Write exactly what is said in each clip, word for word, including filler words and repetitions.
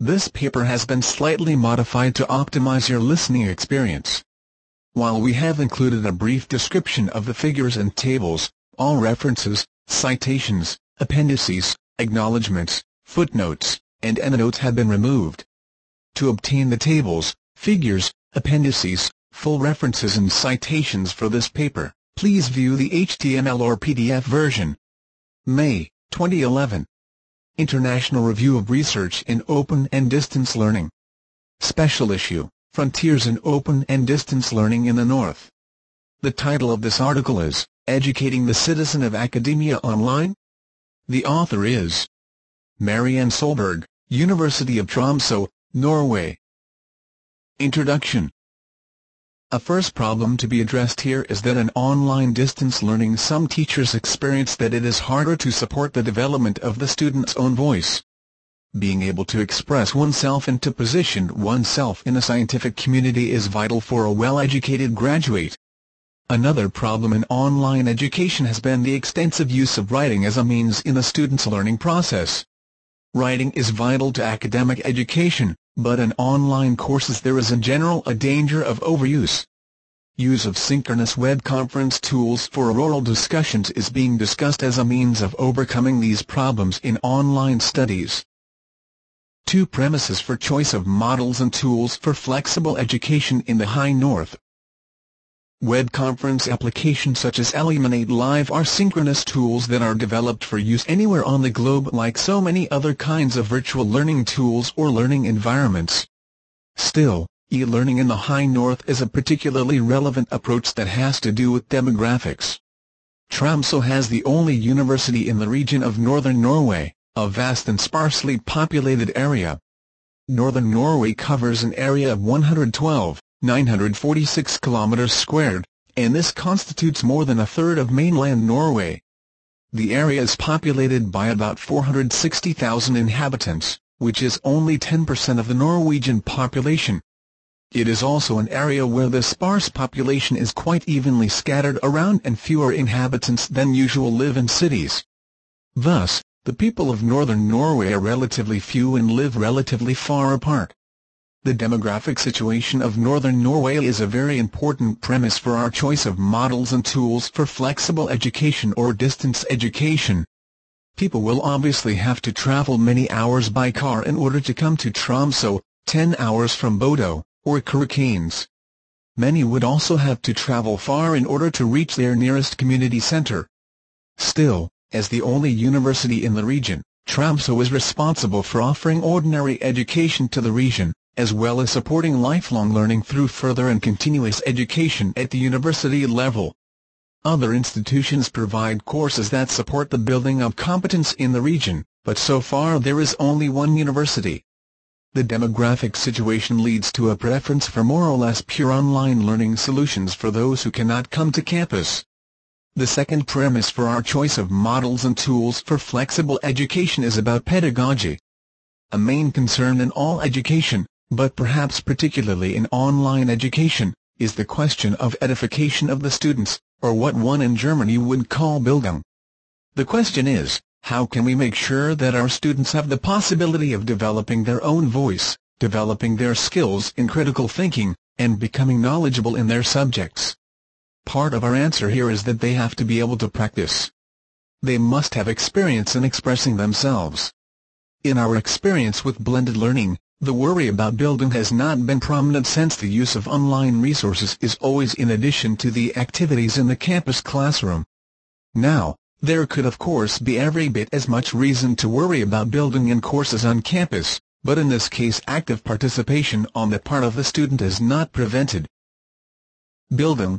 This paper has been slightly modified to optimize your listening experience. While we have included a brief description of the figures and tables, all references, citations, appendices, acknowledgments, footnotes, and endnotes have been removed. To obtain the tables, figures, appendices, full references and citations for this paper, please view the H T M L or P D F version. May twenty eleven. International Review of Research in Open and Distance Learning. Special Issue, Frontiers in Open and Distance Learning in the North. The title of this article is, Educating the Citizen of Academia Online? The author is Marianne Solberg, University of Tromsø, Norway. Introduction. A first problem to be addressed here is that in online distance learning some teachers experience that it is harder to support the development of the student's own voice. Being able to express oneself and to position oneself in a scientific community is vital for a well-educated graduate. Another problem in online education has been the extensive use of writing as a means in the student's learning process. Writing is vital to academic education, but in online courses there is in general a danger of overuse. Use of synchronous web conference tools for oral discussions is being discussed as a means of overcoming these problems in online studies. Two premises for choice of models and tools for flexible education in the High North. Web conference applications such as Elluminate Live are synchronous tools that are developed for use anywhere on the globe like so many other kinds of virtual learning tools or learning environments. Still, e-learning in the High North is a particularly relevant approach that has to do with demographics. Tromsø has the only university in the region of northern Norway, a vast and sparsely populated area. Northern Norway covers an area of one hundred twelve thousand nine hundred forty-six kilometers squared, and this constitutes more than a third of mainland Norway. The area is populated by about four hundred sixty thousand inhabitants, which is only ten percent of the Norwegian population. It is also an area where the sparse population is quite evenly scattered around and fewer inhabitants than usual live in cities. Thus, the people of northern Norway are relatively few and live relatively far apart. The demographic situation of northern Norway is a very important premise for our choice of models and tools for flexible education or distance education. People will obviously have to travel many hours by car in order to come to Tromsø, ten hours from Bodø, or Kirkenes. Many would also have to travel far in order to reach their nearest community center. Still, as the only university in the region, Tromsø is responsible for offering ordinary education to the region, as well as supporting lifelong learning through further and continuous education at the university level. Other institutions provide courses that support the building of competence in the region, but so far there is only one university. The demographic situation leads to a preference for more or less pure online learning solutions for those who cannot come to campus. The second premise for our choice of models and tools for flexible education is about pedagogy. A main concern in all education, but perhaps particularly in online education, is the question of edification of the students, or what one in Germany would call Bildung. The question is, how can we make sure that our students have the possibility of developing their own voice, developing their skills in critical thinking, and becoming knowledgeable in their subjects? Part of our answer here is that they have to be able to practice. They must have experience in expressing themselves. In our experience with blended learning, the worry about Bildung has not been prominent since the use of online resources is always in addition to the activities in the campus classroom. Now, there could of course be every bit as much reason to worry about Bildung in courses on campus, but in this case active participation on the part of the student is not prevented. Bildung.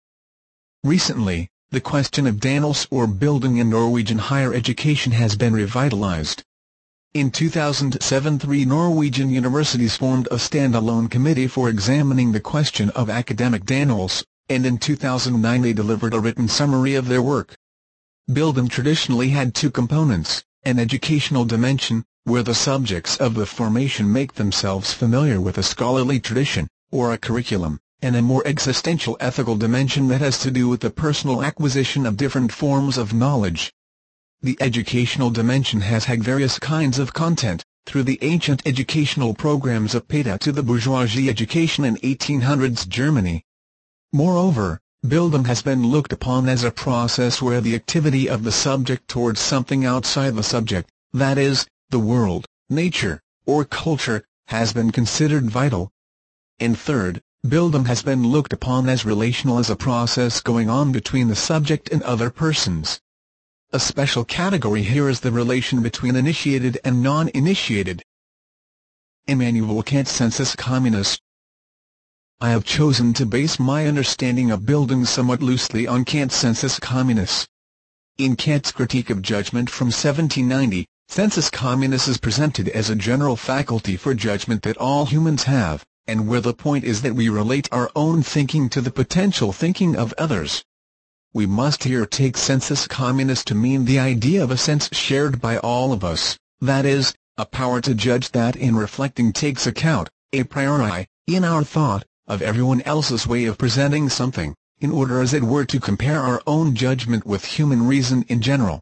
Recently, the question of dannelse or Bildung in Norwegian higher education has been revitalized. In two thousand seven, three Norwegian universities formed a standalone committee for examining the question of academic dannelse, and in two thousand nine they delivered a written summary of their work. Bildung traditionally had two components, an educational dimension, where the subjects of the formation make themselves familiar with a scholarly tradition, or a curriculum, and a more existential ethical dimension that has to do with the personal acquisition of different forms of knowledge. The educational dimension has had various kinds of content, through the ancient educational programs of Peta to the bourgeoisie education in eighteen hundreds Germany. Moreover, Bildung has been looked upon as a process where the activity of the subject towards something outside the subject, that is, the world, nature, or culture, has been considered vital. And third, Bildung has been looked upon as relational, as a process going on between the subject and other persons. A special category here is the relation between initiated and non-initiated. Immanuel Kant, Sensus Communis. I have chosen to base my understanding of Bildung somewhat loosely on Kant's Sensus Communis. In Kant's Critique of Judgment from seventeen ninety, Sensus Communis is presented as a general faculty for judgment that all humans have, and where the point is that we relate our own thinking to the potential thinking of others. We must here take Sensus Communis to mean the idea of a sense shared by all of us, that is, a power to judge that in reflecting takes account, a priori, in our thought, of everyone else's way of presenting something, in order as it were to compare our own judgment with human reason in general.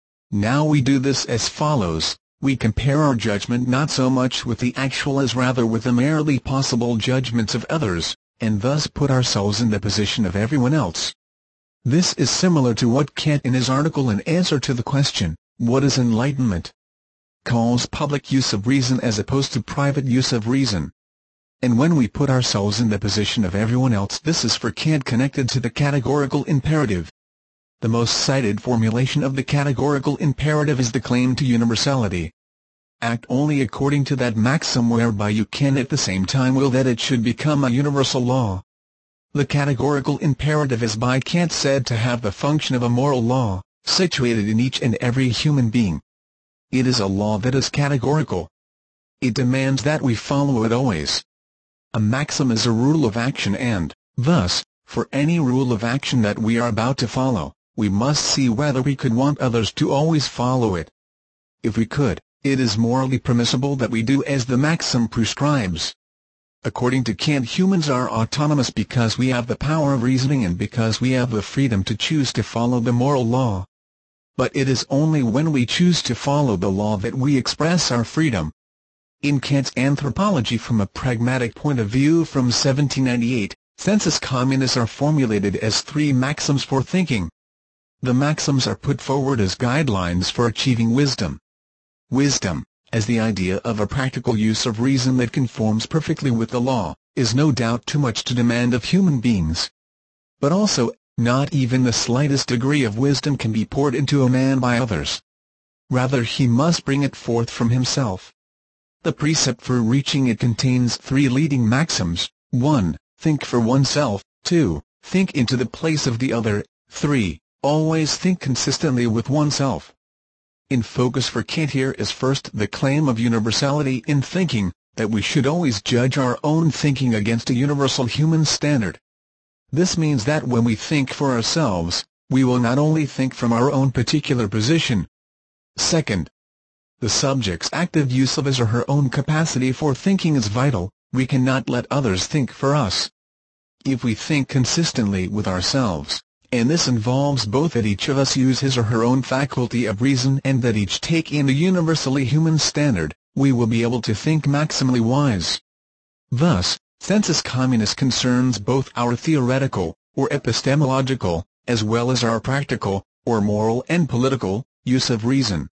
Now we do this as follows: we compare our judgment not so much with the actual as rather with the merely possible judgments of others, and thus put ourselves in the position of everyone else. This is similar to what Kant in his article in answer to the question, "What is enlightenment?" calls public use of reason as opposed to private use of reason. And when we put ourselves in the position of everyone else, this is for Kant connected to the categorical imperative. The most cited formulation of the categorical imperative is the claim to universality. Act only according to that maxim whereby you can at the same time will that it should become a universal law. The categorical imperative is by Kant said to have the function of a moral law, situated in each and every human being. It is a law that is categorical. It demands that we follow it always. A maxim is a rule of action, and, thus, for any rule of action that we are about to follow, we must see whether we could want others to always follow it. If we could, it is morally permissible that we do as the maxim prescribes. According to Kant, humans are autonomous because we have the power of reasoning and because we have the freedom to choose to follow the moral law. But it is only when we choose to follow the law that we express our freedom. In Kant's Anthropology from a Pragmatic Point of View from seventeen ninety-eight, Sensus Communis are formulated as three maxims for thinking. The maxims are put forward as guidelines for achieving wisdom. Wisdom, as the idea of a practical use of reason that conforms perfectly with the law, is no doubt too much to demand of human beings. But also, not even the slightest degree of wisdom can be poured into a man by others. Rather, he must bring it forth from himself. The precept for reaching it contains three leading maxims: one. Think for oneself; two. Think into the place of the other; three. Always think consistently with oneself. In focus for Kant here is first the claim of universality in thinking, that we should always judge our own thinking against a universal human standard. This means that when we think for ourselves, we will not only think from our own particular position. Second, the subject's active use of his or her own capacity for thinking is vital. We cannot let others think for us. If we think consistently with ourselves, and this involves both that each of us use his or her own faculty of reason and that each take in a universally human standard, we will be able to think maximally wise. Thus, Sensus Communis concerns both our theoretical, or epistemological, as well as our practical, or moral and political, use of reason.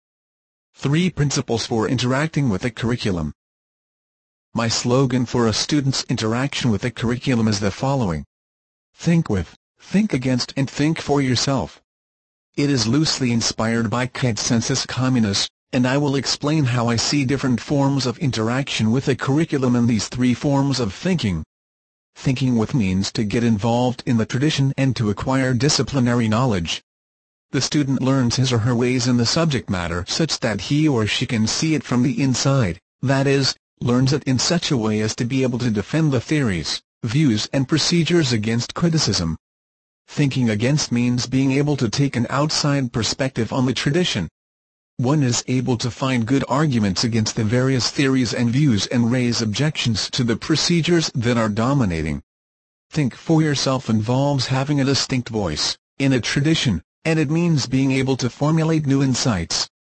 Three principles for interacting with a curriculum. My slogan for a student's interaction with a curriculum is the following: think with, think against and think for yourself. It is loosely inspired by Kant's Sensus Communis, and I will explain how I see different forms of interaction with a curriculum in these three forms of thinking. Thinking with means to get involved in the tradition and to acquire disciplinary knowledge. The student learns his or her ways in the subject matter such that he or she can see it from the inside, that is, learns it in such a way as to be able to defend the theories, views and procedures against criticism. Thinking against means being able to take an outside perspective on the tradition. One is able to find good arguments against the various theories and views and raise objections to the procedures that are dominating. Think for yourself involves having a distinct voice in a tradition, and it means being able to formulate new insights.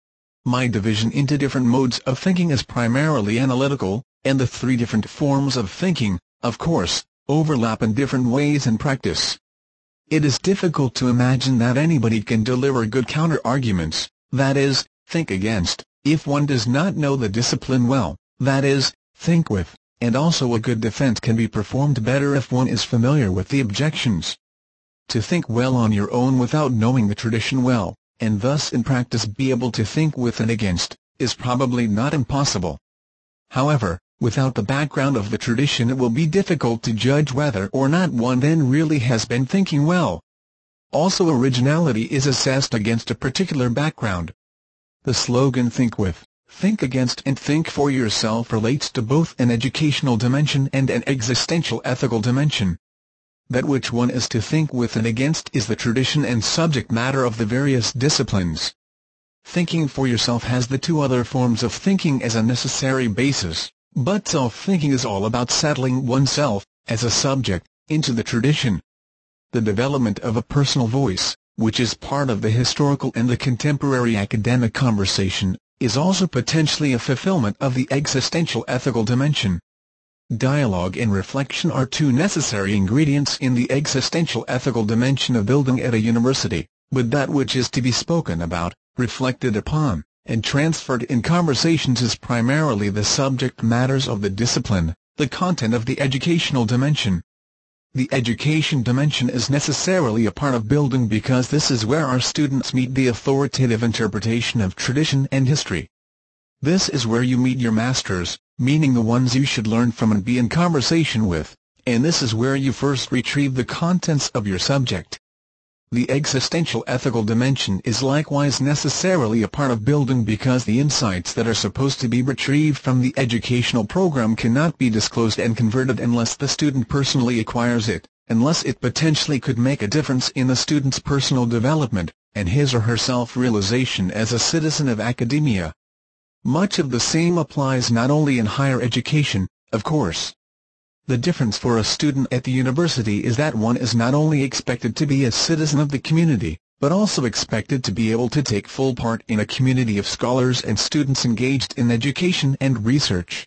My division into different modes of thinking is primarily analytical, and the three different forms of thinking, of course, overlap in different ways in practice. It is difficult to imagine that anybody can deliver good counter-arguments, that is, think against, if one does not know the discipline well, that is, think with, and also a good defense can be performed better if one is familiar with the objections. To think well on your own without knowing the tradition well, and thus in practice be able to think with and against, is probably not impossible. However, without the background of the tradition it will be difficult to judge whether or not one then really has been thinking well. Also, originality is assessed against a particular background. The slogan "Think with, think against and think for yourself" relates to both an educational dimension and an existential ethical dimension. That which one is to think with and against is the tradition and subject matter of the various disciplines. Thinking for yourself has the two other forms of thinking as a necessary basis, but self-thinking is all about settling oneself, as a subject, into the tradition. The development of a personal voice, which is part of the historical and the contemporary academic conversation, is also potentially a fulfillment of the existential ethical dimension. Dialogue and reflection are two necessary ingredients in the existential ethical dimension of building at a university, but that which is to be spoken about, reflected upon, and transferred in conversations is primarily the subject matters of the discipline, the content of the educational dimension. The education dimension is necessarily a part of building because this is where our students meet the authoritative interpretation of tradition and history. This is where you meet your masters, meaning the ones you should learn from and be in conversation with, and this is where you first retrieve the contents of your subject. The existential ethical dimension is likewise necessarily a part of building because the insights that are supposed to be retrieved from the educational program cannot be disclosed and converted unless the student personally acquires it, unless it potentially could make a difference in the student's personal development, and his or her self-realization as a citizen of academia. Much of the same applies not only in higher education, of course. The difference for a student at the university is that one is not only expected to be a citizen of the community, but also expected to be able to take full part in a community of scholars and students engaged in education and research.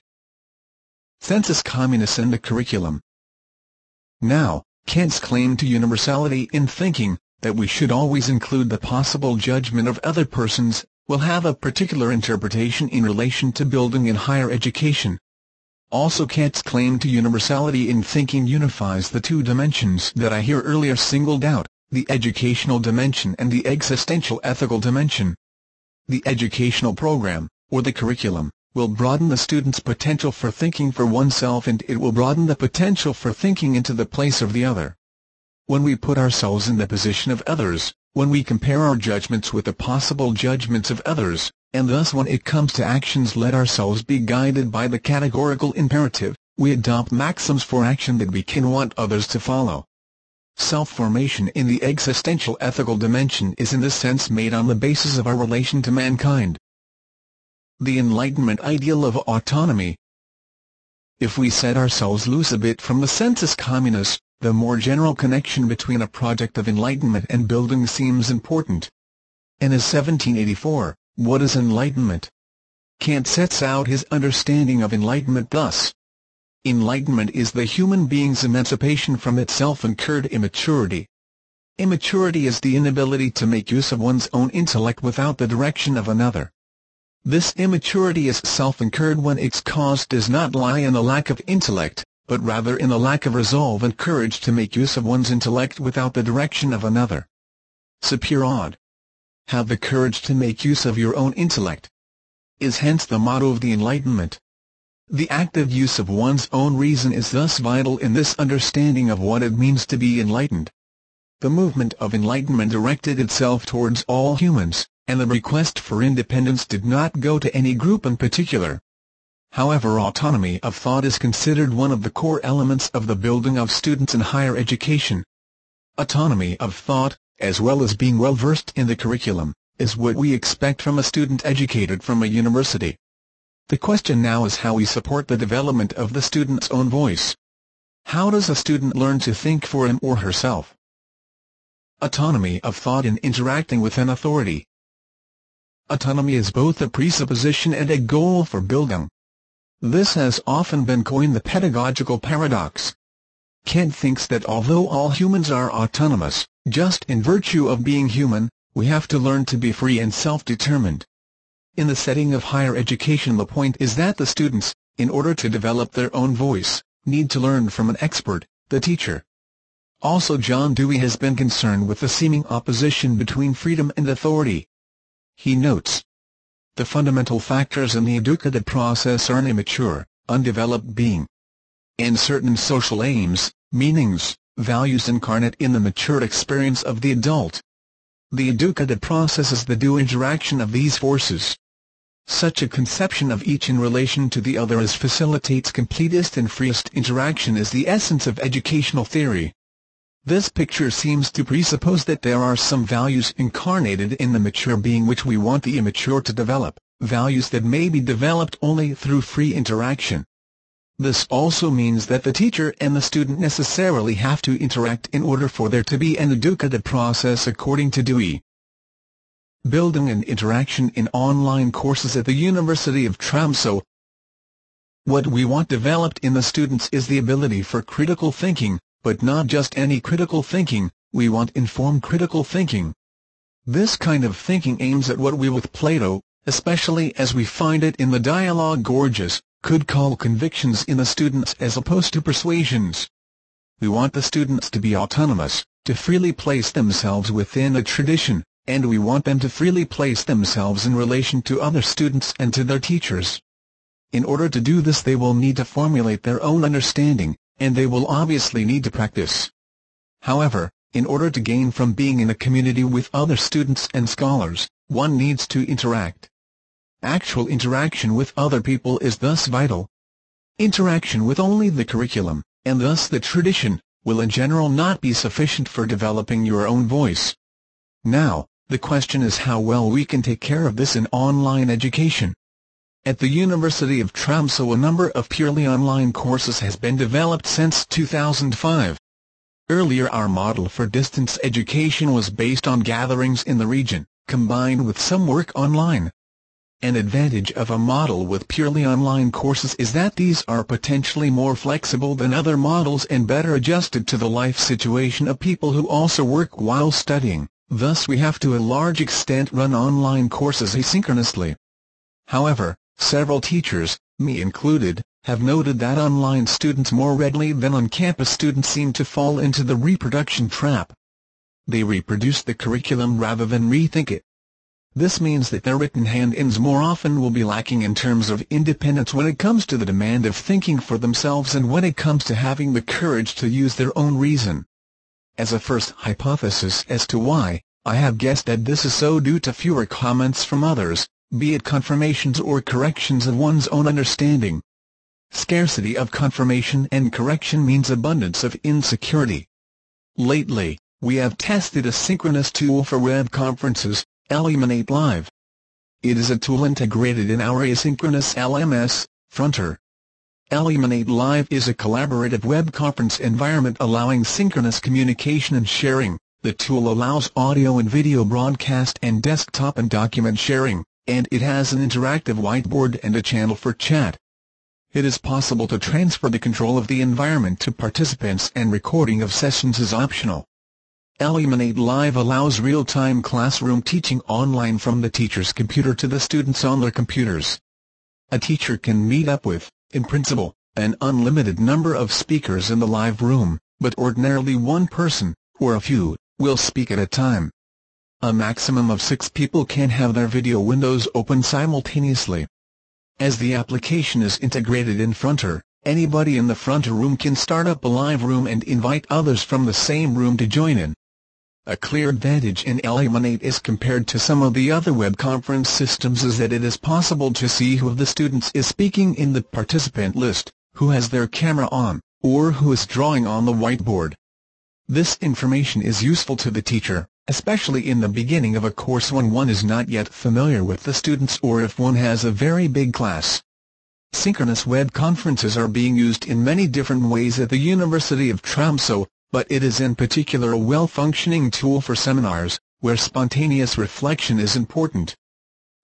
Sensus communis and the curriculum. Now, Kant's claim to universality in thinking, that we should always include the possible judgment of other persons, will have a particular interpretation in relation to building in higher education. Also, Kant's claim to universality in thinking unifies the two dimensions that I here earlier singled out, the educational dimension and the existential ethical dimension. The educational program, or the curriculum, will broaden the student's potential for thinking for oneself, and it will broaden the potential for thinking into the place of the other. When we put ourselves in the position of others, when we compare our judgments with the possible judgments of others, and thus when it comes to actions let ourselves be guided by the categorical imperative, we adopt maxims for action that we can want others to follow. Self-formation in the existential ethical dimension is in this sense made on the basis of our relation to mankind. The Enlightenment ideal of autonomy. If we set ourselves loose a bit from the sensus communis, the more general connection between a project of enlightenment and building seems important. In his seventeen eighty-four, What is Enlightenment? Kant sets out his understanding of enlightenment thus. Enlightenment is the human being's emancipation from its self-incurred immaturity. Immaturity is the inability to make use of one's own intellect without the direction of another. This immaturity is self-incurred when its cause does not lie in a lack of intellect, but rather in a lack of resolve and courage to make use of one's intellect without the direction of another. Sapere have the courage to make use of your own intellect, is hence the motto of the Enlightenment. The active use of one's own reason is thus vital in this understanding of what it means to be enlightened. The movement of enlightenment directed itself towards all humans, and the request for independence did not go to any group in particular. However, autonomy of thought is considered one of the core elements of the building of students in higher education. Autonomy of thought, as well as being well versed in the curriculum, is what we expect from a student educated from a university. The question now is how we support the development of the student's own voice. How does a student learn to think for him or herself? Autonomy of thought in interacting with an authority. autonomy is both a presupposition and a goal for Bildung. This has often been coined the pedagogical paradox. Kant thinks that although all humans are autonomous, just in virtue of being human, we have to learn to be free and self-determined. In the setting of higher education, the point is that the students, in order to develop their own voice, need to learn from an expert, the teacher. Also, John Dewey has been concerned with the seeming opposition between freedom and authority. He notes, "The fundamental factors in the educative process are an immature, undeveloped being, and certain social aims, meanings, values incarnate in the mature experience of the adult. The educative process is the due interaction of these forces. Such a conception of each in relation to the other as facilitates completest and freest interaction is the essence of educational theory." This picture seems to presuppose that there are some values incarnated in the mature being which we want the immature to develop, values that may be developed only through free interaction. This also means that the teacher and the student necessarily have to interact in order for there to be an educative process, according to Dewey. Bildung and interaction in online courses at the University of Tromsø. What we want developed in the students is the ability for critical thinking, but not just any critical thinking. We want informed critical thinking. This kind of thinking aims at what we with Plato, especially as we find it in the dialogue Gorgias, could call convictions in the students as opposed to persuasions. We want the students to be autonomous, to freely place themselves within a tradition, and we want them to freely place themselves in relation to other students and to their teachers. In order to do this, they will need to formulate their own understanding, and they will obviously need to practice. However, in order to gain from being in a community with other students and scholars, one needs to interact. Actual interaction with other people is thus vital. Interaction with only the curriculum, and thus the tradition, will in general not be sufficient for developing your own voice. Now, the question is how well we can take care of this in online education. At the University of Tromsø, a number of purely online courses has been developed since two thousand five. Earlier, our model for distance education was based on gatherings in the region, combined with some work online. An advantage of a model with purely online courses is that these are potentially more flexible than other models and better adjusted to the life situation of people who also work while studying. Thus, we have to a large extent run online courses asynchronously. However, several teachers, me included, have noted that online students more readily than on-campus students seem to fall into the reproduction trap. They reproduce the curriculum rather than rethink it. This means that their written hand-ins more often will be lacking in terms of independence when it comes to the demand of thinking for themselves and when it comes to having the courage to use their own reason. As a first hypothesis as to why, I have guessed that this is so due to fewer comments from others, be it confirmations or corrections of one's own understanding. Scarcity of confirmation and correction means abundance of insecurity. Lately, we have tested a synchronous tool for web conferences, Elluminate Live. It is a tool integrated in our asynchronous L M S, Fronter. Elluminate Live is a collaborative web conference environment allowing synchronous communication and sharing. The tool allows audio and video broadcast and desktop and document sharing, and it has an interactive whiteboard and a channel for chat. It is possible to transfer the control of the environment to participants, and recording of sessions is optional. Elluminate Live allows real-time classroom teaching online from the teacher's computer to the students on their computers. A teacher can meet up with, in principle, an unlimited number of speakers in the live room, but ordinarily one person, or a few, will speak at a time. A maximum of six people can have their video windows open simultaneously. As the application is integrated in Fronter, anybody in the Fronter room can start up a live room and invite others from the same room to join in. A clear advantage in Elluminate as compared to some of the other web conference systems is that it is possible to see who of the students is speaking in the participant list, who has their camera on, or who is drawing on the whiteboard. This information is useful to the teacher, especially in the beginning of a course when one is not yet familiar with the students or if one has a very big class. Synchronous web conferences are being used in many different ways at the University of Tromsø, but it is in particular a well-functioning tool for seminars, where spontaneous reflection is important.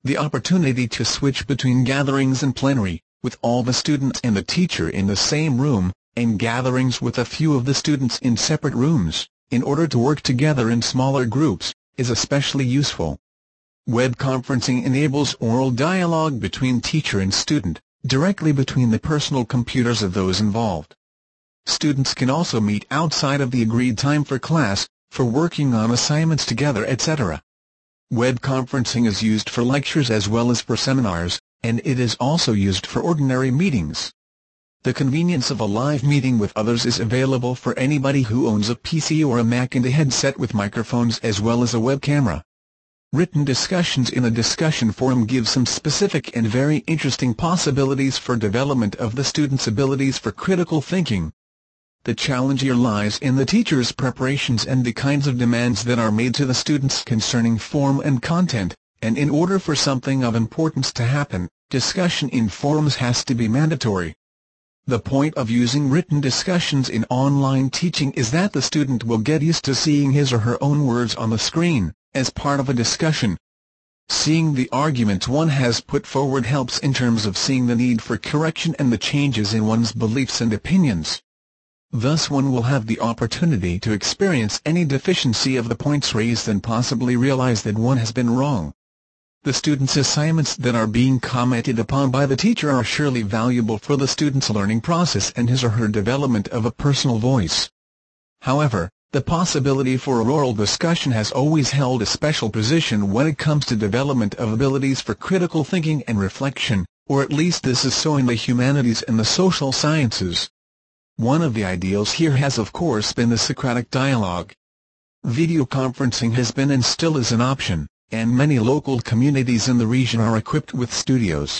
The opportunity to switch between gatherings and plenary, with all the students and the teacher in the same room, and gatherings with a few of the students in separate rooms, in order to work together in smaller groups, is especially useful. Web conferencing enables oral dialogue between teacher and student, directly between the personal computers of those involved. Students can also meet outside of the agreed time for class, for working on assignments together, et cetera. Web conferencing is used for lectures as well as for seminars, and it is also used for ordinary meetings. The convenience of a live meeting with others is available for anybody who owns a P C or a Mac and a headset with microphones as well as a web camera. Written discussions in a discussion forum give some specific and very interesting possibilities for development of the students' abilities for critical thinking. The challenge here lies in the teacher's preparations and the kinds of demands that are made to the students concerning form and content, and in order for something of importance to happen, discussion in forums has to be mandatory. The point of using written discussions in online teaching is that the student will get used to seeing his or her own words on the screen, as part of a discussion. Seeing the arguments one has put forward helps in terms of seeing the need for correction and the changes in one's beliefs and opinions. Thus one will have the opportunity to experience any deficiency of the points raised and possibly realize that one has been wrong. The students' assignments that are being commented upon by the teacher are surely valuable for the student's learning process and his or her development of a personal voice. However, the possibility for oral discussion has always held a special position when it comes to development of abilities for critical thinking and reflection, or at least this is so in the humanities and the social sciences. One of the ideals here has of course been the Socratic dialogue. Video conferencing has been and still is an option, and many local communities in the region are equipped with studios.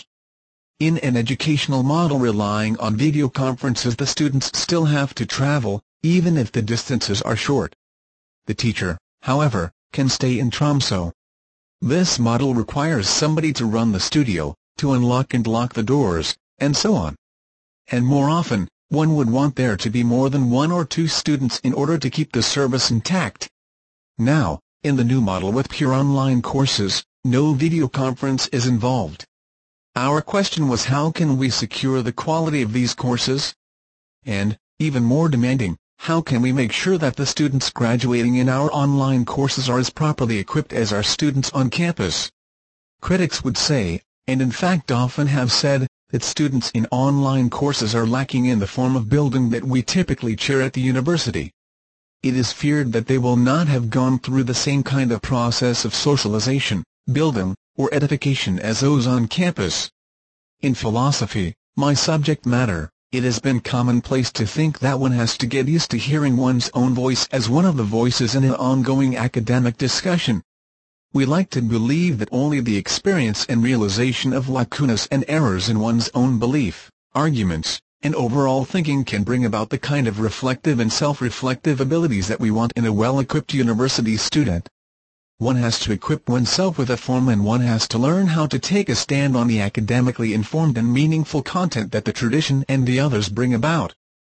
In an educational model relying on video conferences, the students still have to travel, even if the distances are short. The teacher, however, can stay in Tromsø. This model requires somebody to run the studio, to unlock and lock the doors, and so on. And more often, one would want there to be more than one or two students in order to keep the service intact. Now, in the new model with pure online courses, no video conference is involved. Our question was, how can we secure the quality of these courses? And, even more demanding, how can we make sure that the students graduating in our online courses are as properly equipped as our students on campus? Critics would say, and in fact often have said, that students in online courses are lacking in the form of building that we typically cheer at the university. It is feared that they will not have gone through the same kind of process of socialization, building, or edification as those on campus. In philosophy, my subject matter, it has been commonplace to think that one has to get used to hearing one's own voice as one of the voices in an ongoing academic discussion. We like to believe that only the experience and realization of lacunas and errors in one's own belief, arguments, and overall thinking can bring about the kind of reflective and self-reflective abilities that we want in a well-equipped university student. One has to equip oneself with a form, and one has to learn how to take a stand on the academically informed and meaningful content that the tradition and the others bring about.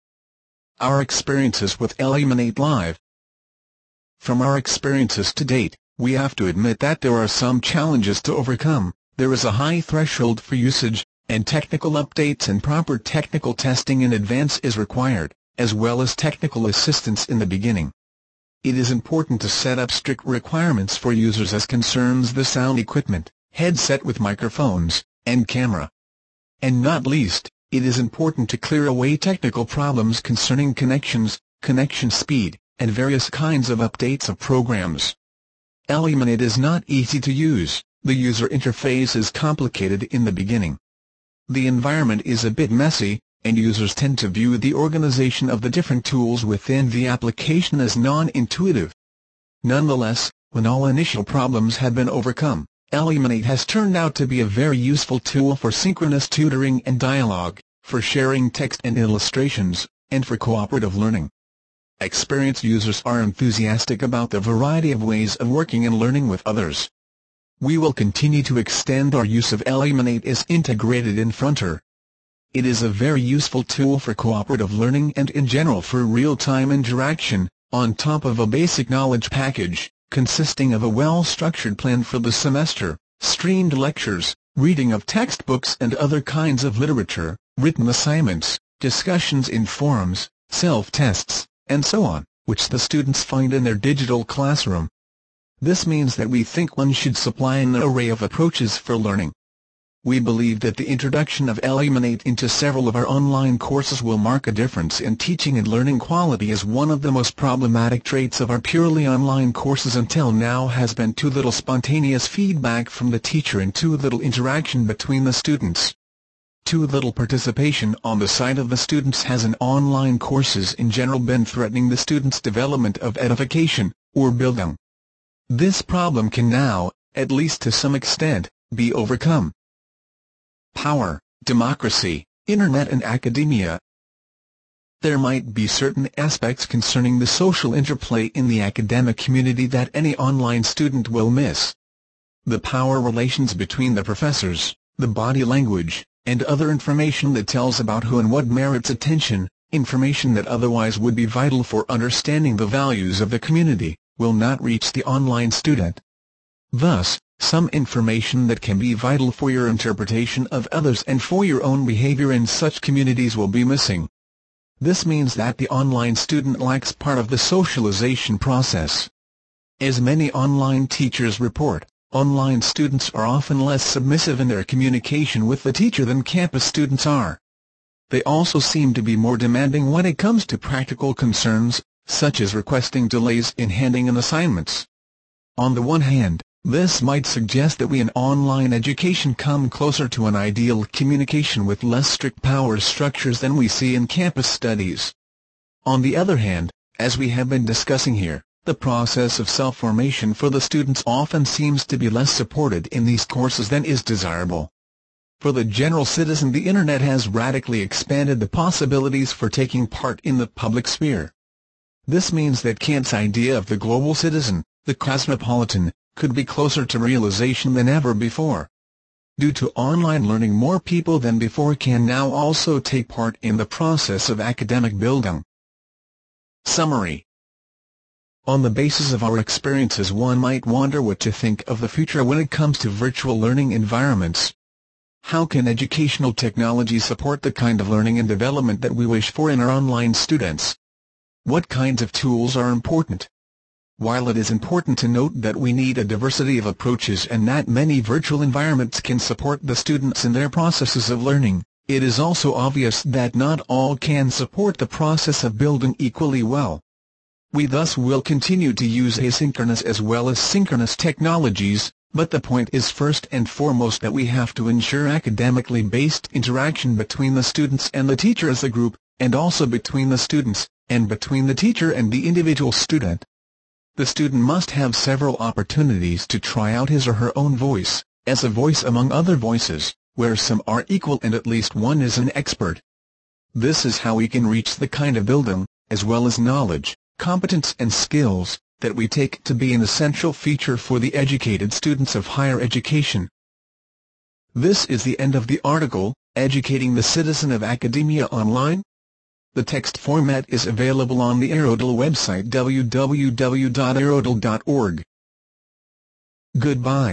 Our experiences with Elluminate Live. From our experiences to date, we have to admit that there are some challenges to overcome. There is a high threshold for usage, and technical updates and proper technical testing in advance is required, as well as technical assistance in the beginning. It is important to set up strict requirements for users as concerns the sound equipment, headset with microphones, and camera. And not least, it is important to clear away technical problems concerning connections, connection speed, and various kinds of updates of programs. Elluminate is not easy to use. The user interface is complicated in the beginning. The environment is a bit messy, and users tend to view the organization of the different tools within the application as non-intuitive. Nonetheless, when all initial problems have been overcome, Elluminate has turned out to be a very useful tool for synchronous tutoring and dialogue, for sharing text and illustrations, and for cooperative learning. Experienced users are enthusiastic about the variety of ways of working and learning with others. We will continue to extend our use of Elluminate as integrated in Fronter. It is a very useful tool for cooperative learning and in general for real-time interaction, on top of a basic knowledge package, consisting of a well-structured plan for the semester, streamed lectures, reading of textbooks and other kinds of literature, written assignments, discussions in forums, self-tests, and so on, which the students find in their digital classroom. This means that we think one should supply an array of approaches for learning. We believe that the introduction of Elluminate into several of our online courses will mark a difference in teaching and learning quality, as one of the most problematic traits of our purely online courses until now has been too little spontaneous feedback from the teacher and too little interaction between the students. Too little participation on the side of the students has in online courses in general been threatening the students' development of edification, or Bildung. This problem can now, at least to some extent, be overcome. Power, democracy, Internet and academia. There might be certain aspects concerning the social interplay in the academic community that any online student will miss. The power relations between the professors, the body language, and other information that tells about who and what merits attention, information that otherwise would be vital for understanding the values of the community, will not reach the online student. Thus, some information that can be vital for your interpretation of others and for your own behavior in such communities will be missing. This means that the online student lacks part of the socialization process. As many online teachers report, online students are often less submissive in their communication with the teacher than campus students are. They also seem to be more demanding when it comes to practical concerns, such as requesting delays in handing in assignments. On the one hand, this might suggest that we in online education come closer to an ideal communication with less strict power structures than we see in campus studies. On the other hand, as we have been discussing here, the process of self-formation for the students often seems to be less supported in these courses than is desirable. For the general citizen, the Internet has radically expanded the possibilities for taking part in the public sphere. This means that Kant's idea of the global citizen, the cosmopolitan, could be closer to realization than ever before. Due to online learning, more people than before can now also take part in the process of academic building. Summary. On the basis of our experiences, one might wonder what to think of the future when it comes to virtual learning environments. How can educational technology support the kind of learning and development that we wish for in our online students? What kinds of tools are important? While it is important to note that we need a diversity of approaches and that many virtual environments can support the students in their processes of learning, it is also obvious that not all can support the process of building equally well. We thus will continue to use asynchronous as well as synchronous technologies, but the point is first and foremost that we have to ensure academically based interaction between the students and the teacher as a group, and also between the students, and between the teacher and the individual student. The student must have several opportunities to try out his or her own voice, as a voice among other voices, where some are equal and at least one is an expert. This is how we can reach the kind of building, as well as knowledge, competence and skills, that we take to be an essential feature for the educated students of higher education. This is the end of the article, Educating the Citizen of Academia Online. The text format is available on the Aerodel website w w w dot aerodel dot org. Goodbye.